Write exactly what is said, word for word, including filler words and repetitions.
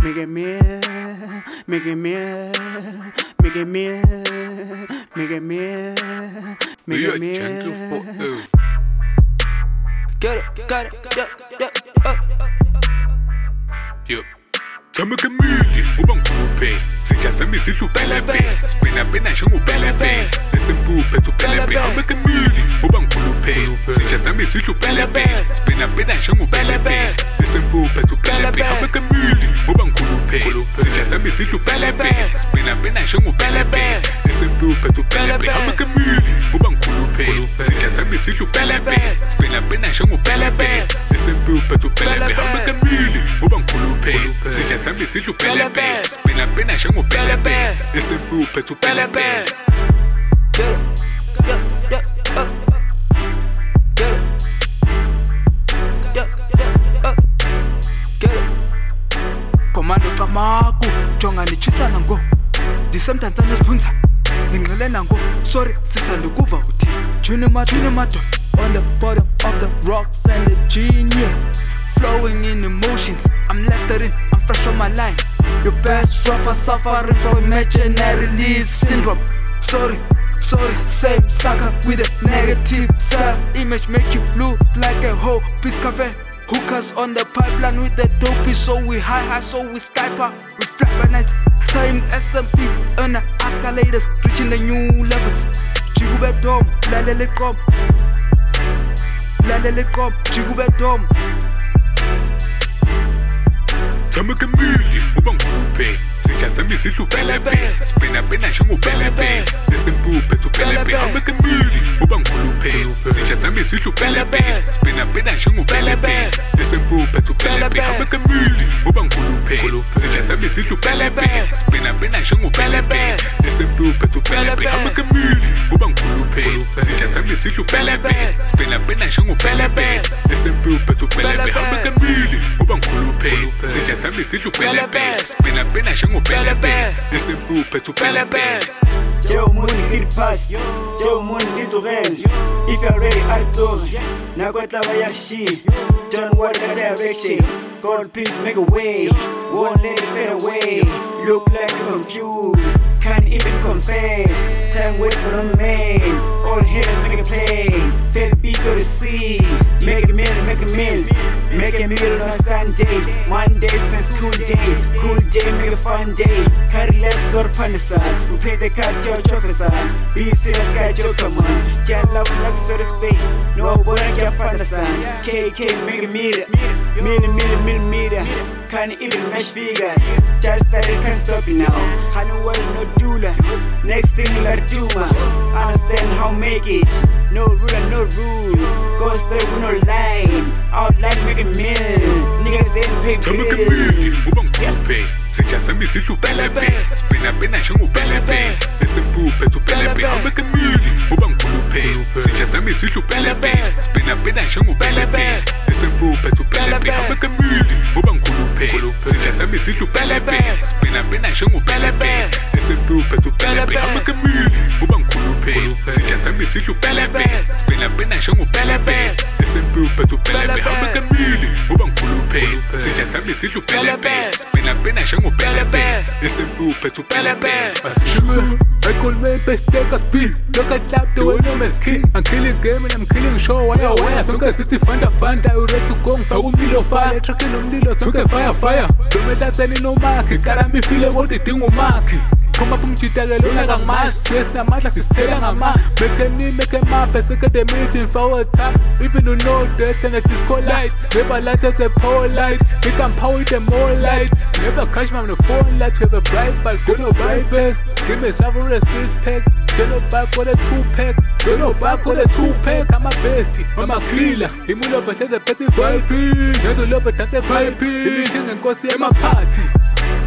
Make it meal, make it meal, make it meal, make it meal, make it meal. Get it, got it, yeah, yeah, uh. Yo. Tamaka mili, ubang kulupe. Sinja sami sishu pelepe. Spina pina shangu pelepe. Esempu petu pelepe. Tamaka mili, ubang kulupe. Sinja sami sishu pelepe. Spina pina shangu pelepe. Esempu petu pelepe. Tamaka mili, ubang kulupe. Sinja sami sishu pelepe. Spina pina shangu pelepe. Esempu petu pelepe. Tamaka mili, ubang kulupe. Sinja sami sishu pelepe. Spina pina shangu pelepe. Esempu petu pelepe. Tamaka mili, ubang kulupe. Sinja sami sishu pelepe. Spina pina shangu pelepe. Esempu petu pelepe. Get it, yeah, yeah, uh. Get it, yeah, yeah, uh. Get it. Commando kamaku, jonga ni chisa nango. Disemtanza nesipunza, ningele nango. Sorry, sisandukuva uti. Junima, junima dot. On the bottom of the rocks and the genius. Flowing in emotions, I'm Lestering, I'm fresh on my line. Your best rapper suffering from imaginary lead syndrome. Sorry, sorry, same sucker with a negative self-image. Make you look like a hoe, please cafe. Hookers on the pipeline with the dopey. So we high high, so we skyper. We fly by night, same S M P. On the escalators, reaching the new levels. Jigube dom, lalele kom. Lalele kom, jigube dom. Tamaka mili, ubang kulupe. Sinja sami sishu pelepe. Spina pina shangu pelepe. Esempu petu pelepe. Tamaka mili, ubang kulupe. Sinja sami sishu pelepe. Spina pina shangu pelepe. Esempu petu pelepe. Tamaka mili, ubang kulupe. Sinja sami sishu pelepe. Spina pina shangu pelepe. Esempu petu pelepe. Tamaka mili, ubang kulupe. Sinja sami sishu pelepe. Spina pina shangu pelepe. Esempu petu pelepe. Tamaka mili, ubang kulupe. Sinja sami sishu pelepe. Spina pina shangu pelepe. Esempu petu pelepe. Joe Moon get past, Joe Moon get to rain. If you're ready, Arthur, Nagota Vayashi, don't worry about direction. God, please make a way, won't let it fade away. Look like you're confused, can't even confess. Time wait for the man, all haters make a play. Feel big go to see, make a meal, make a meal. Make a meal on Sunday, Monday since cool day. Cool day, make a fun day. Carry left or panasan, we play the card, George Jefferson. Be serious, guy, Joe, come on. Just love, love, so to speak. No boy, I can't fantasy. K K, make a meter. Meter, meter, meter, meter. Can't even match figures. Just that it can't stop you now. I know what no doula. Next thing, la duma. Understand how make it. No rule and no rules. Go straight with no line. Outline, make a meal. Niggas ain't pay bills. Tamaka mili, ubang kulupe. Sinja sami sishu pelepe. Spina pina shangu pelepe. Esempu petu pelepe. Tamaka mili, ubang kulupe. Sinja sami sishu pelepe. Spina pina shangu pelepe. Esempu petu pelepe. Tamaka mili, ubang kulupe. Sinja sami sishu pelepe. Spina pina shangu pelepe. Esempu petu pelepe. Tamaka mili, ubang kulupe. Sinja sami sishu pelepe. Spina pina shangu pelepe. Esempu petu pelepe. Tamaka mili, ubang kulupe. Sinja sami sishu pelepe. Spina pina shangu pelepe. Esempu petu pelepe. Sugar, I call me best take a speed. Look at that, the way no my skin. I'm killing game and I'm killing show. Why are why? Sugar city fanda fanda. You ready to go? Fa umlilo fire, trucking umlilo. Sugar fire fire. Don't me that any no mark. Cara me feel what the thing will mark. Come up mchita galona kang mas. Yes, na mata sistela nga mas. Make a knee, make a map, and second the meeting for a tap. Even you know that and a disco light. Never light as a power light. You can power them more light. Never catch me on the phone light. Have a bright back, don't know bright back. Give me several a six pack. Don't know back with a two pack. Don't know back with a two pack. I'm a bestie, I'm a killer. He move up and says a petty vibe. There's a love, but that's a vibe. If you can go see, I'm a party.